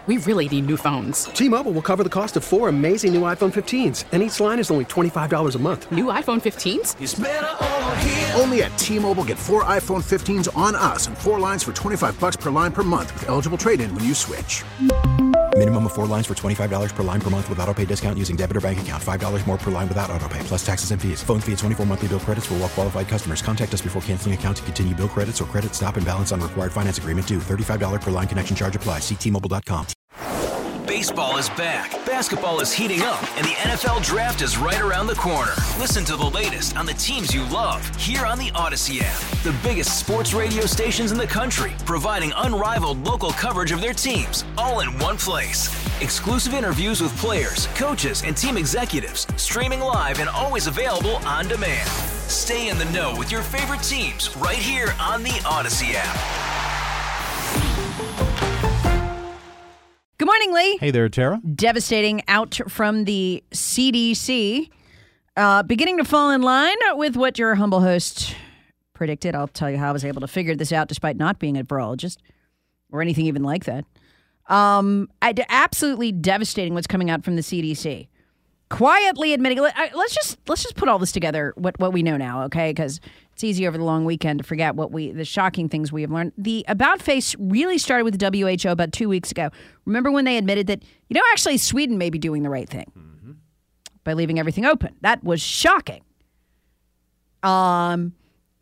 We really need new phones. T-Mobile will cover the cost of 4 amazing new iPhone 15s, and each line is only $25 a month. New iPhone 15s? It's better over here. Only at T-Mobile, get 4 iPhone 15s on us and 4 lines for $25 per line per month with eligible trade-in when you switch. Minimum of 4 lines for $25 per line per month with autopay discount using debit or bank account. $5 more per line without autopay, plus taxes and fees. Phone fee at 24 monthly bill credits for well-qualified customers. Contact us before canceling account to continue bill credits or credit stop and balance on required finance agreement due. $35 per line connection charge applies. See T-Mobile.com. Baseball is back, basketball is heating up, and the NFL Draft is right around the corner. Listen to the latest on the teams you love here on the Odyssey app. The biggest sports radio stations in the country, providing unrivaled local coverage of their teams, all in one place. Exclusive interviews with players, coaches, and team executives, streaming live and always available on demand. Stay in the know with your favorite teams right here on the Odyssey app. Good morning, Lee. Hey there, Tara. Devastating out from the CDC. Beginning to fall in line with what your humble host predicted. I'll tell you how I was able to figure this out despite not being a virologist or anything even like that. Absolutely devastating what's coming out from the CDC. Quietly admitting, let's just put all this together, what we know now, okay? Because it's easy over the long weekend to forget the shocking things we have learned. The about face really started with the WHO about 2 weeks ago. Remember when they admitted that, actually Sweden may be doing the right thing by leaving everything open. That was shocking. And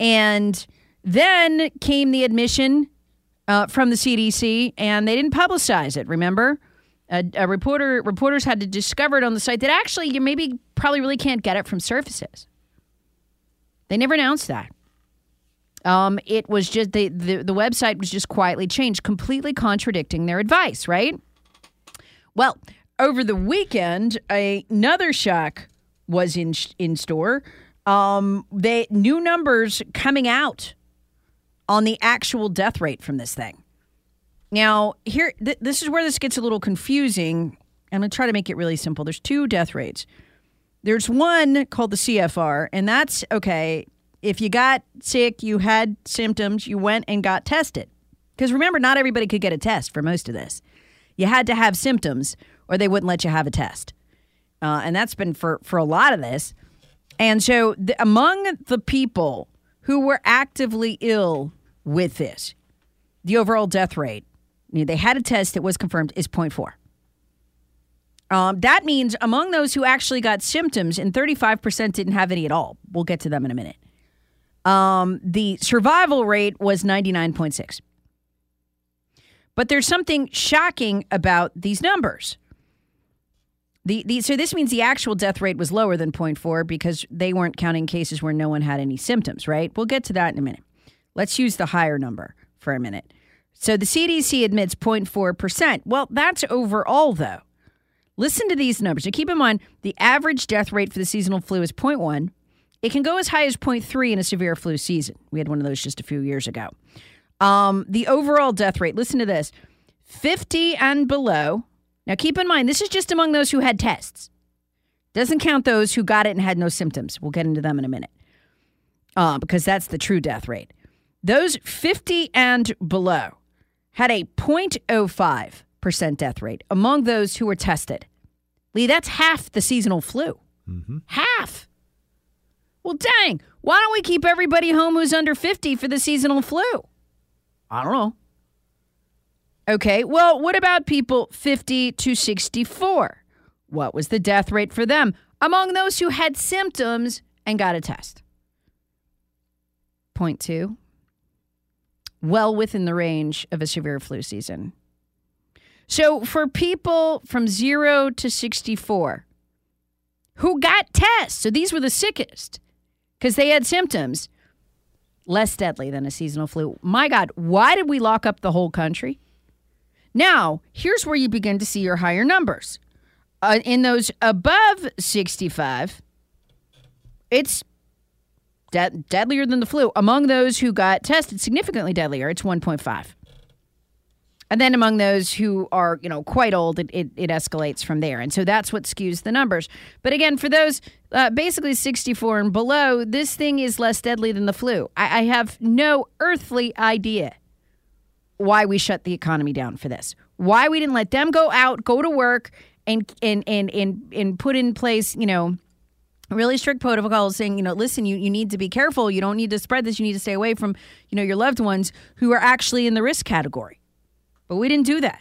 then came the admission from the CDC, and they didn't publicize it, remember? Reporters had to discover it on the site that actually you probably really can't get it from surfaces. They never announced that. It was just the website was just quietly changed, completely contradicting their advice, right? Well, over the weekend, another shock was in store. New numbers coming out on the actual death rate from this thing. Now, this is where this gets a little confusing. I'm going to try to make it really simple. There's 2 death rates. There's one called the CFR, and that's, okay, if you got sick, you had symptoms, you went and got tested. Because remember, not everybody could get a test for most of this. You had to have symptoms, or they wouldn't let you have a test. And that's been for a lot of this. And so among the people who were actively ill with this, the overall death rate, they had a test that was confirmed, is 0.4. That means among those who actually got symptoms, and 35% didn't have any at all. We'll get to them in a minute. The survival rate was 99.6. But there's something shocking about these numbers. So this means the actual death rate was lower than 0.4 because they weren't counting cases where no one had any symptoms, right? We'll get to that in a minute. Let's use the higher number for a minute. So the CDC admits 0.4%. Well, that's overall, though. Listen to these numbers. Now, keep in mind, the average death rate for the seasonal flu is 0.1. It can go as high as 0.3 in a severe flu season. We had one of those just a few years ago. The overall death rate, listen to this, 50 and below. Now, keep in mind, this is just among those who had tests. Doesn't count those who got it and had no symptoms. We'll get into them in a minute because that's the true death rate. Those 50 and below had a 0.05% death rate among those who were tested. Lee, that's half the seasonal flu. Mm-hmm. Half. Well, dang, why don't we keep everybody home who's under 50 for the seasonal flu? I don't know. Okay, well, what about people 50 to 64? What was the death rate for them among those who had symptoms and got a test? 0.2. Well within the range of a severe flu season. So for people from 0 to 64 who got tests, so these were the sickest because they had symptoms, less deadly than a seasonal flu. My God, why did we lock up the whole country? Now, here's where you begin to see your higher numbers. In those above 65, it's deadlier than the flu. Among those who got tested, significantly deadlier, it's 1.5. And then among those who are, quite old, it escalates from there. And so that's what skews the numbers. But again, for those basically 64 and below, this thing is less deadly than the flu. I have no earthly idea why we shut the economy down for this. why we didn't let them go out, go to work, and put in place, really strict protocols saying, listen, you need to be careful. You don't need to spread this. You need to stay away from, your loved ones who are actually in the risk category. But we didn't do that.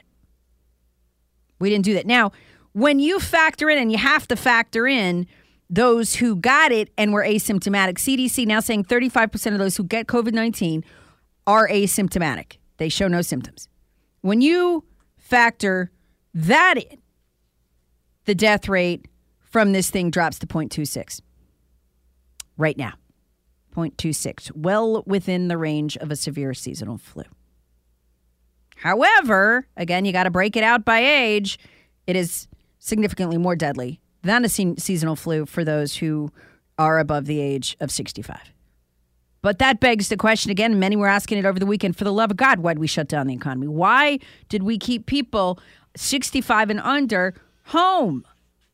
Now, when you factor in, and you have to factor in those who got it and were asymptomatic, CDC now saying 35% of those who get COVID-19 are asymptomatic. They show no symptoms. When you factor that in, the death rate from this thing drops to 0.26 right now. 0.26, well within the range of a severe seasonal flu. However, again, you got to break it out by age. It is significantly more deadly than a seasonal flu for those who are above the age of 65. But that begs the question again, many were asking it over the weekend, for the love of God, why did we shut down the economy? Why did we keep people 65 and under home?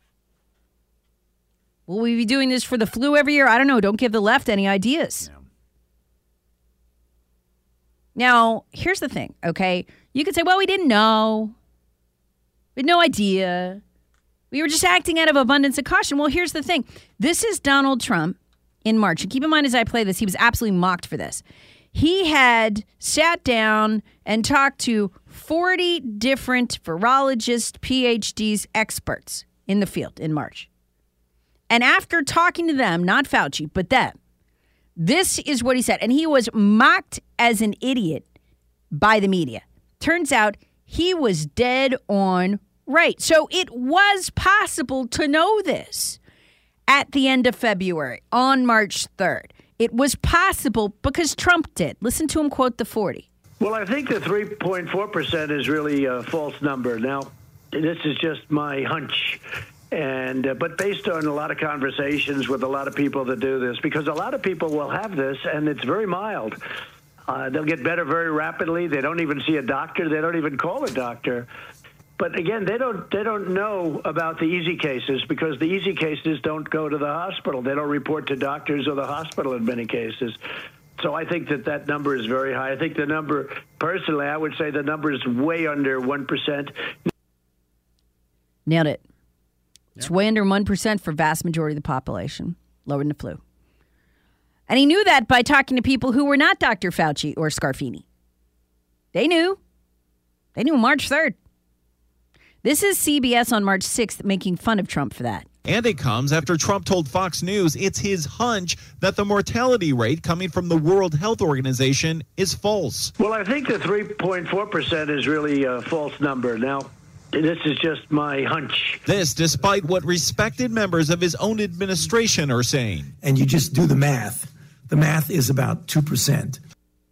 Will we be doing this for the flu every year? I don't know. Don't give the left any ideas. No. Now, here's the thing, okay? You could say, well, we didn't know. We had no idea. We were just acting out of abundance of caution. Well, here's the thing. This is Donald Trump in March. And keep in mind as I play this, he was absolutely mocked for this. He had sat down and talked to 40 different virologists, PhDs, experts in the field in March. And after talking to them, not Fauci, but them, this is what he said. And he was mocked as an idiot by the media. Turns out he was dead on right. So it was possible to know this at the end of February, on March 3rd. It was possible because Trump did. Listen to him quote the 40. Well, I think the 3.4% is really a false number. Now, this is just my hunch. But based on a lot of conversations with a lot of people that do this, because a lot of people will have this, and it's very mild. They'll get better very rapidly. They don't even see a doctor. They don't even call a doctor. But again, they don't know about the easy cases, because the easy cases don't go to the hospital. They don't report to doctors or the hospital in many cases. So I think that number is very high. I think the number, personally, I would say the number is way under 1%. Nailed it. It's way under 1% for vast majority of the population, lower than the flu. And he knew that by talking to people who were not Dr. Fauci or Scarfini. They knew. They knew March 3rd. This is CBS on March 6th making fun of Trump for that. And it comes after Trump told Fox News it's his hunch that the mortality rate coming from the World Health Organization is false. Well, I think the 3.4% is really a false number. Now, this is just my hunch. This despite what respected members of his own administration are saying. And you just do the math. The math is about 2%.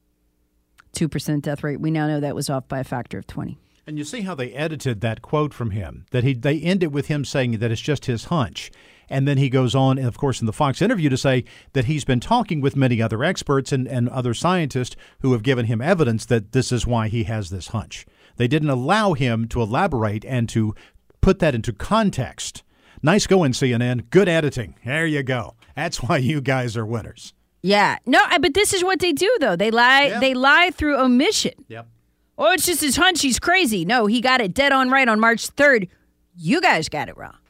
2% death rate. We now know that was off by a factor of 20. And you see how they edited that quote from him, that they end it with him saying that it's just his hunch. And then he goes on, and of course, in the Fox interview to say that he's been talking with many other experts and other scientists who have given him evidence that this is why he has this hunch. They didn't allow him to elaborate and to put that into context. Nice going, CNN. Good editing. There you go. That's why you guys are winners. Yeah. No, but this is what they do, though. They lie. Yeah. They lie through omission. Yep. Oh, it's just his hunch. He's crazy. No, he got it dead on right on March 3rd. You guys got it wrong.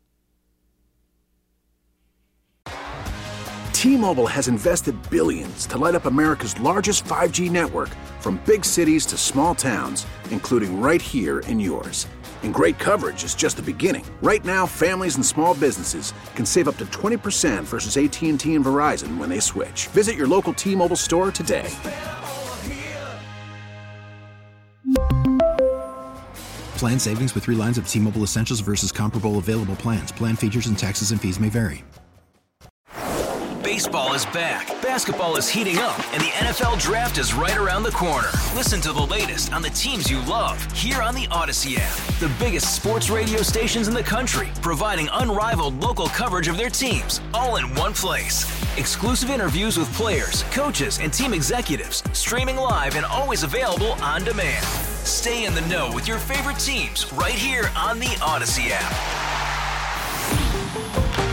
T-Mobile has invested billions to light up America's largest 5G network, from big cities to small towns, including right here in yours. And great coverage is just the beginning. Right now, families and small businesses can save up to 20% versus AT&T and Verizon when they switch. Visit your local T-Mobile store today. Plan savings with 3 lines of T-Mobile Essentials versus comparable available plans. Plan features and taxes and fees may vary. Baseball is back, basketball is heating up, and the NFL Draft is right around the corner. Listen to the latest on the teams you love here on the Odyssey app. The biggest sports radio stations in the country, providing unrivaled local coverage of their teams, all in one place. Exclusive interviews with players, coaches, and team executives, streaming live and always available on demand. Stay in the know with your favorite teams right here on the Odyssey app.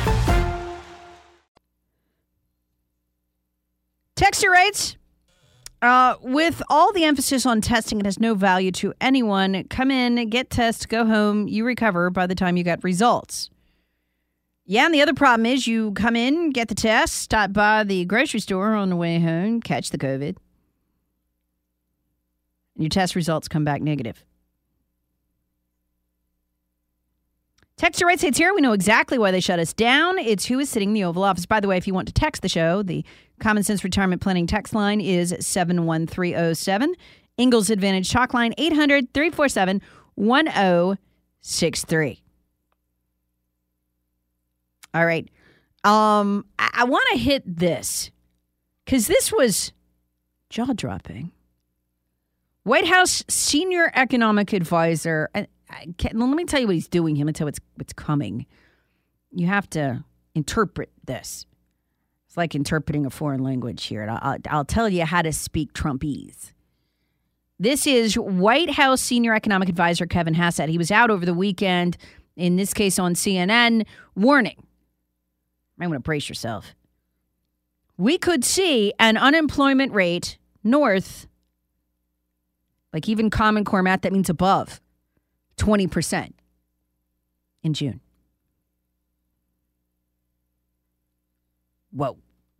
Texter writes, With all the emphasis on testing, it has no value to anyone. Come in, get tested, go home, you recover by the time you get results. Yeah, and the other problem is you come in, get the test, stop by the grocery store on the way home, catch the COVID, and your test results come back negative. Texture Right States here. We know exactly why they shut us down. It's who is sitting in the Oval Office. By the way, if you want to text the show, the Common Sense Retirement Planning text line is 71307. Ingalls Advantage talk line 800-347-1063. All right. I want to hit this because this was jaw-dropping. White House senior economic advisor. Let me tell you what he's doing. Let me tell you what's coming. You have to interpret this. It's like interpreting a foreign language here. I'll tell you how to speak Trumpese. This is White House senior economic advisor Kevin Hassett. He was out over the weekend, in this case on CNN, warning. I want to brace yourself. We could see an unemployment rate north, like even Common Core math, that means above 20% in June. Whoa.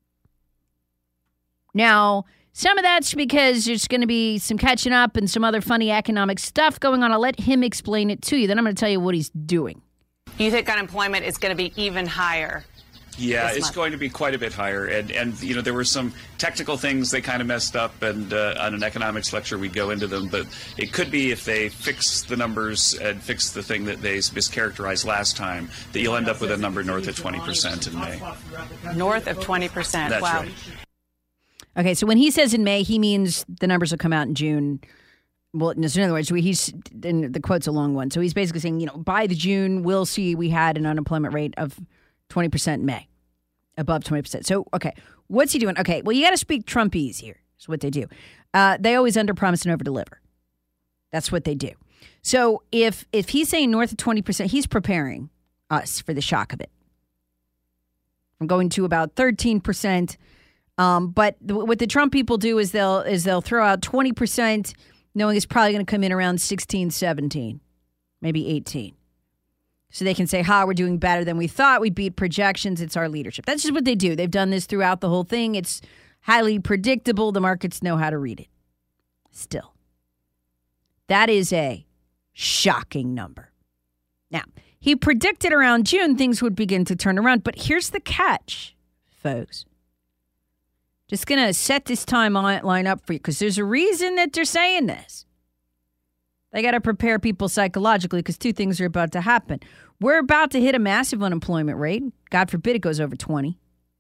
Now, some of that's because there's going to be some catching up and some other funny economic stuff going on. I'll let him explain it to you. Then I'm going to tell you what he's doing. You think unemployment is going to be even higher? Yeah, it's going to be quite a bit higher. And you know, there were some technical things they kind of messed up, and on an economics lecture we'd go into them. But it could be if they fix the numbers and fix the thing that they mischaracterized last time, that you'll end up with a number north of 20% in May. North of 20%. That's wow. right. Okay, so when he says in May, he means the numbers will come out in June. Well, in other words, and the quote's a long one. So he's basically saying, you know, by the June, we'll see we had an unemployment rate of 20% in May, above 20%. So, okay, what's he doing? Okay, well, you got to speak Trumpese here. Is what they do. They always underpromise and overdeliver. That's what they do. So if he's saying north of 20%, he's preparing us for the shock of it. I'm going to about 13%. But what the Trump people do is they'll throw out 20%, knowing it's probably going to come in around 16, 17, maybe 18. So they can say, we're doing better than we thought. We beat projections. It's our leadership. That's just what they do. They've done this throughout the whole thing. It's highly predictable. The markets know how to read it. Still, that is a shocking number. Now, he predicted around June things would begin to turn around. But here's the catch, folks. Just going to set this timeline up for you because there's a reason that they're saying this. They got to prepare people psychologically because two things are about to happen. We're about to hit a massive unemployment rate. God forbid it goes over 20.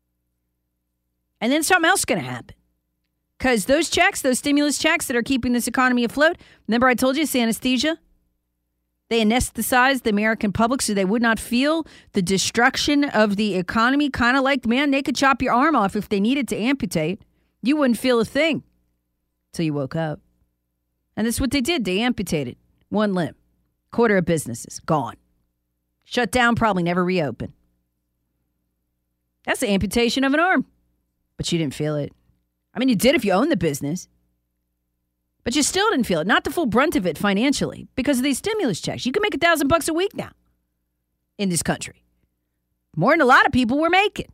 And then something else is going to happen. Because those checks, those stimulus checks that are keeping this economy afloat, remember I told you it's anesthesia? They anesthetized the American public so they would not feel the destruction of the economy. Kind of like, man, they could chop your arm off if they needed to amputate. You wouldn't feel a thing until you woke up. And that's what they did. They amputated one limb. Quarter of businesses gone. Shut down, probably never reopen. That's the amputation of an arm. But you didn't feel it. I mean, you did if you owned the business. But you still didn't feel it. Not the full brunt of it financially because of these stimulus checks. You can make $1,000 a week now in this country. More than a lot of people were making.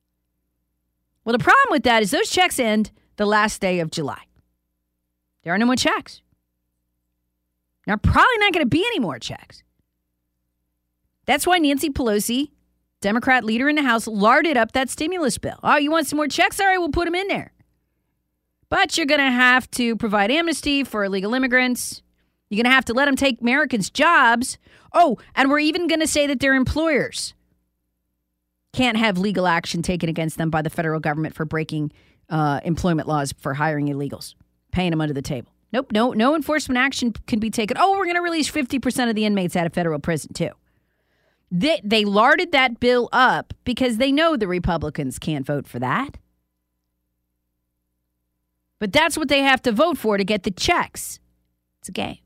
Well, the problem with that is those checks end the last day of July. There are no more checks. There are probably not going to be any more checks. That's why Nancy Pelosi, Democrat leader in the House, larded up that stimulus bill. Oh, you want some more checks? All right, we'll put them in there. But you're going to have to provide amnesty for illegal immigrants. You're going to have to let them take Americans' jobs. Oh, and we're even going to say that their employers can't have legal action taken against them by the federal government for breaking employment laws for hiring illegals, paying them under the table. Nope, no enforcement action can be taken. Oh, we're going to release 50% of the inmates out of federal prison, too. They larded that bill up because they know the Republicans can't vote for that. But that's what they have to vote for to get the checks. It's a game.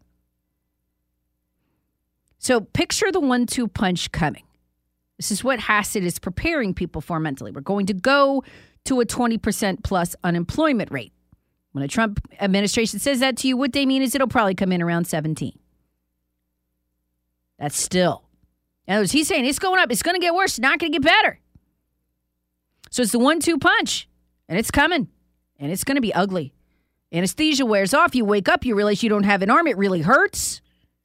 So picture the 1-2 punch coming. This is what Hassett is preparing people for mentally. We're going to go to a 20% plus unemployment rate. When a Trump administration says that to you, what they mean is it'll probably come in around 17. That's still. In other words, he's saying it's going up. It's going to get worse. It's not going to get better. So it's the 1-2 punch. And it's coming. And it's going to be ugly. Anesthesia wears off. You wake up. You realize you don't have an arm. It really hurts.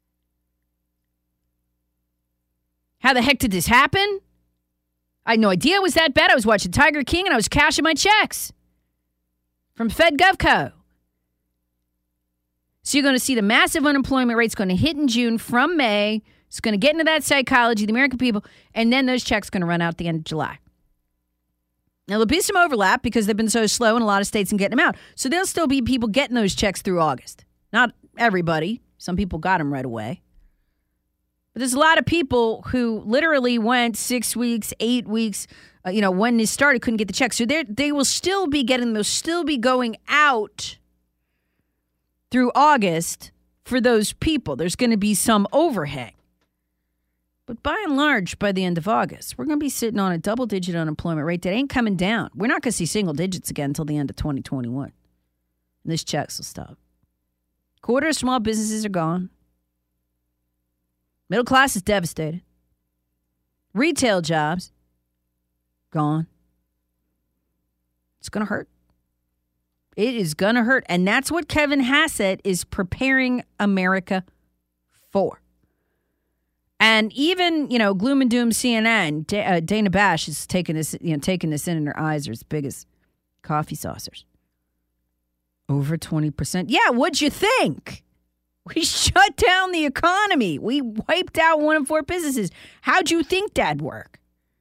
How the heck did this happen? I had no idea it was that bad. I was watching Tiger King and I was cashing my checks from FedGovCo. So you're going to see the massive unemployment rate's going to hit in June from May. It's going to get into that psychology, the American people, and then those checks are going to run out at the end of July. Now, there'll be some overlap because they've been so slow in a lot of states in getting them out. So there'll still be people getting those checks through August. Not everybody. Some people got them right away. But there's a lot of people who literally went 6 weeks, 8 weeks, when this started, couldn't get the checks. So they will still be getting, they'll still be going out through August for those people. There's going to be some overhang. But by and large, by the end of August, we're going to be sitting on a double-digit unemployment rate that ain't coming down. We're not going to see single digits again until the end of 2021. And this checks will stop. Quarter of small businesses are gone. Middle class is devastated. Retail jobs, gone. It's going to hurt. It is going to hurt. And that's what Kevin Hassett is preparing America for. And even, gloom and doom CNN, Dana Bash is taking this in and her eyes are as big as coffee saucers. Over 20%. Yeah, what'd you think? We shut down the economy. We wiped out 1 in 4 businesses. How'd you think that'd work?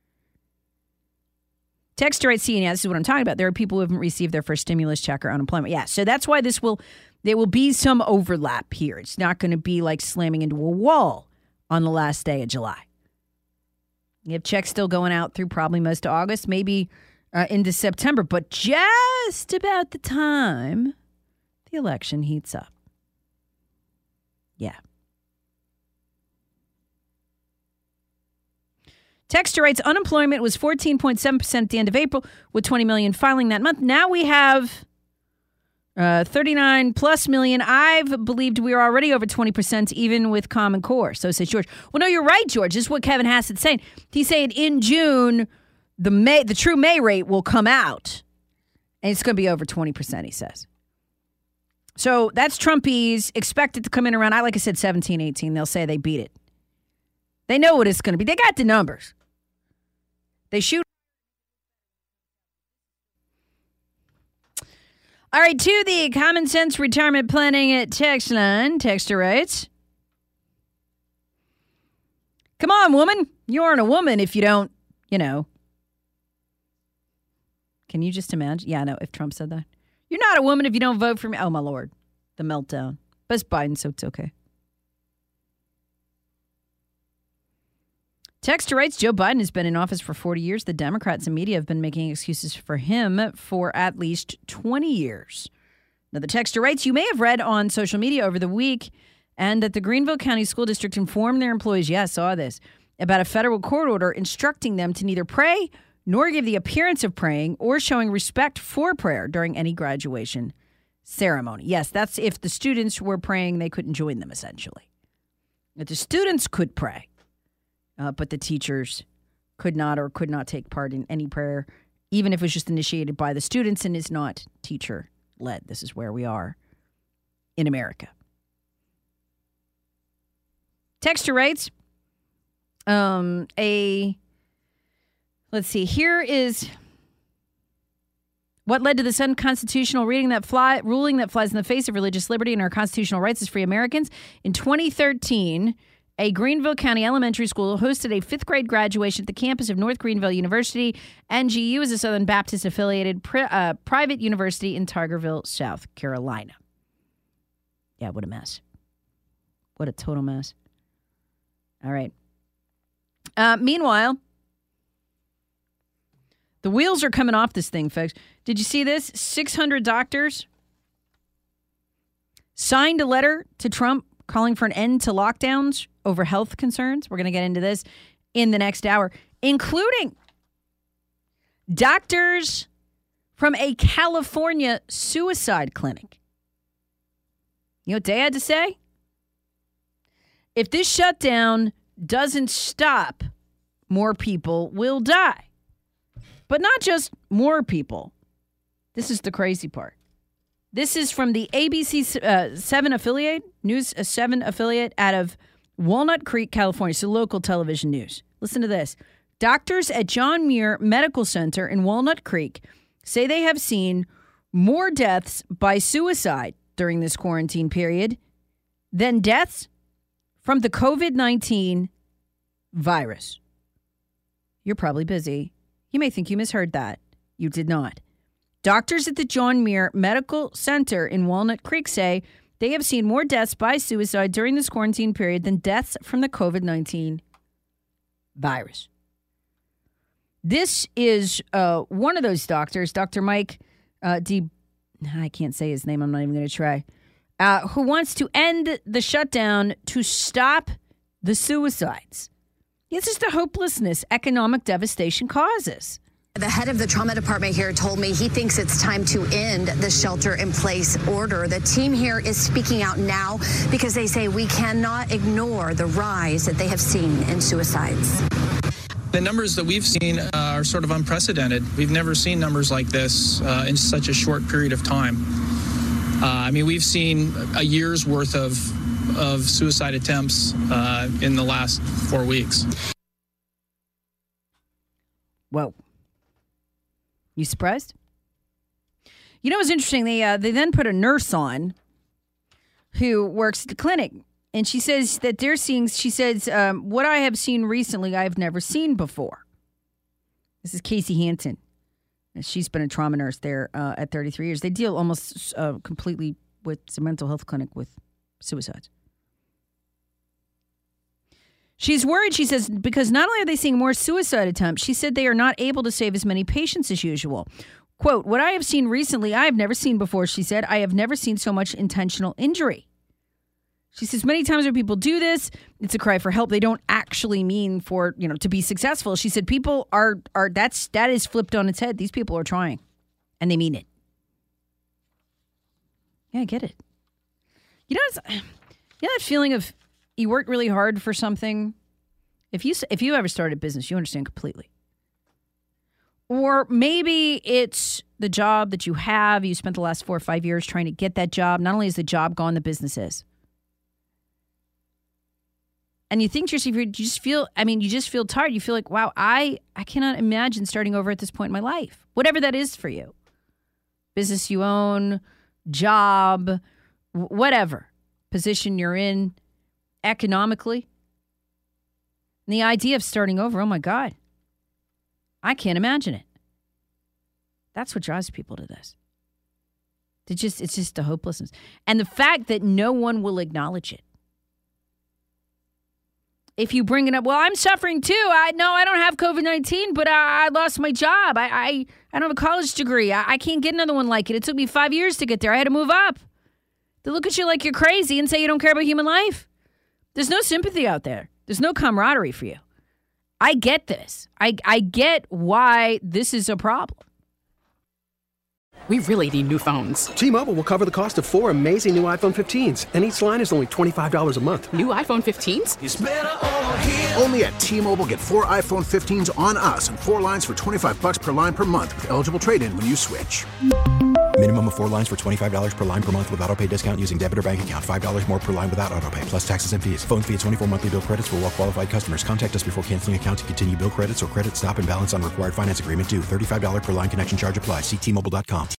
Texter at CNN, this is what I'm talking about. There are people who haven't received their first stimulus check or unemployment. Yeah, so that's why there will be some overlap here. It's not going to be like slamming into a wall on the last day of July. You have checks still going out through probably most of August, maybe into September, but just about the time the election heats up. Yeah. Texter writes, unemployment was 14.7% at the end of April, with 20 million filing that month. Now we have 39 plus million. I've believed we were already over 20%, even with Common Core. So says George. Well, no, you're right, George. This is what Kevin Hassett's saying. He's saying in June, the true May rate will come out, and it's going to be over 20%, he says. So that's Trumpies expected to come in around, like I said, 17, 18. They'll say they beat it. They know what it's going to be. They got the numbers. They shoot. All right, to the Common Sense Retirement Planning text line. Texter writes, come on, woman. You aren't a woman if you don't, Can you just imagine? Yeah, no, if Trump said that. You're not a woman if you don't vote for me. Oh, my Lord. The meltdown. But it's Biden, so it's okay. Texter writes, Joe Biden has been in office for 40 years. The Democrats and media have been making excuses for him for at least 20 years. Now, the texter writes, you may have read on social media over the week and that the Greenville County School District informed their employees, I saw this, about a federal court order instructing them to neither pray nor give the appearance of praying or showing respect for prayer during any graduation ceremony. Yes, that's if the students were praying, they couldn't join them, essentially. If the students could pray, but the teachers could not take part in any prayer, even if it was just initiated by the students and is not teacher-led. This is where we are in America. Texter writes, let's see, here is what led to this unconstitutional ruling that flies in the face of religious liberty and our constitutional rights as free Americans. In 2013, a Greenville County elementary school hosted a 5th grade graduation at the campus of North Greenville University. NGU is a Southern Baptist affiliated private university in Tigerville, South Carolina. Yeah, what a mess. What a total mess. All right. Meanwhile, the wheels are coming off this thing, folks. Did you see this? 600 doctors signed a letter to Trump calling for an end to lockdowns over health concerns. We're going to get into this in the next hour, including doctors from a California suicide clinic. You know what they had to say? If this shutdown doesn't stop, more people will die. But not just more people. This is the crazy part. This is from the ABC 7 affiliate, News 7 affiliate out of Walnut Creek, California. So local television news. Listen to this. Doctors at John Muir Medical Center in Walnut Creek say they have seen more deaths by suicide during this quarantine period than deaths from the COVID-19 virus. You're probably busy. You may think you misheard that. You did not. Doctors at the John Muir Medical Center in Walnut Creek say they have seen more deaths by suicide during this quarantine period than deaths from the COVID-19 virus. This is one of those doctors, Dr. Mike I can't say his name, I'm not even going to try, who wants to end the shutdown to stop the suicides. This is the hopelessness economic devastation causes. The head of the trauma department here told me he thinks it's time to end the shelter-in-place order. The team here is speaking out now because they say we cannot ignore the rise that they have seen in suicides. The numbers that we've seen are sort of unprecedented. We've never seen numbers like this in such a short period of time. We've seen a year's worth of suicide attempts in the last 4 weeks. Whoa. You surprised? You know what's interesting? They then put a nurse on who works at the clinic. And she says that they're seeing, she says, what I have seen recently, I've never seen before. This is Casey Hansen. She's been a trauma nurse there at 33 years. They deal almost completely with a mental health clinic with suicides. She's worried, she says, because not only are they seeing more suicide attempts, she said they are not able to save as many patients as usual. Quote, what I have seen recently, I have never seen before, she said. I have never seen so much intentional injury. She says many times when people do this, it's a cry for help. They don't actually mean for, to be successful. She said people that is flipped on its head. These people are trying and they mean it. Yeah, I get it. You know that feeling of you work really hard for something? If you ever started a business, you understand completely. Or maybe it's the job that you have. You spent the last 4 or 5 years trying to get that job. Not only is the job gone, the business is. And you think to yourself, you just feel tired. You feel like, wow, I cannot imagine starting over at this point in my life. Whatever that is for you. Business you own, job, whatever position you're in economically. And the idea of starting over, oh my God, I can't imagine it. That's what drives people to this. It's just the hopelessness. And the fact that no one will acknowledge it. If you bring it up, well, I'm suffering too. I don't have COVID-19, but I lost my job. I don't have a college degree. I can't get another one like it. It took me 5 years to get there. I had to move up. They look at you like you're crazy and say you don't care about human life. There's no sympathy out there. There's no camaraderie for you. I get this. I get why this is a problem. We really need new phones. T-Mobile will cover the cost of 4 amazing new iPhone 15s, and each line is only $25 a month. New iPhone 15s? It's better over here. Only at T-Mobile, get 4 iPhone 15s on us and 4 lines for $25 per line per month with eligible trade-in when you switch. Minimum of 4 lines for $25 per line per month with autopay discount using debit or bank account. $5 more per line without autopay, plus taxes and fees. Phone fee at 24 monthly bill credits for well-qualified customers. Contact us before canceling account to continue bill credits or credit stop and balance on required finance agreement due. $35 per line connection charge applies. See T-Mobile.com.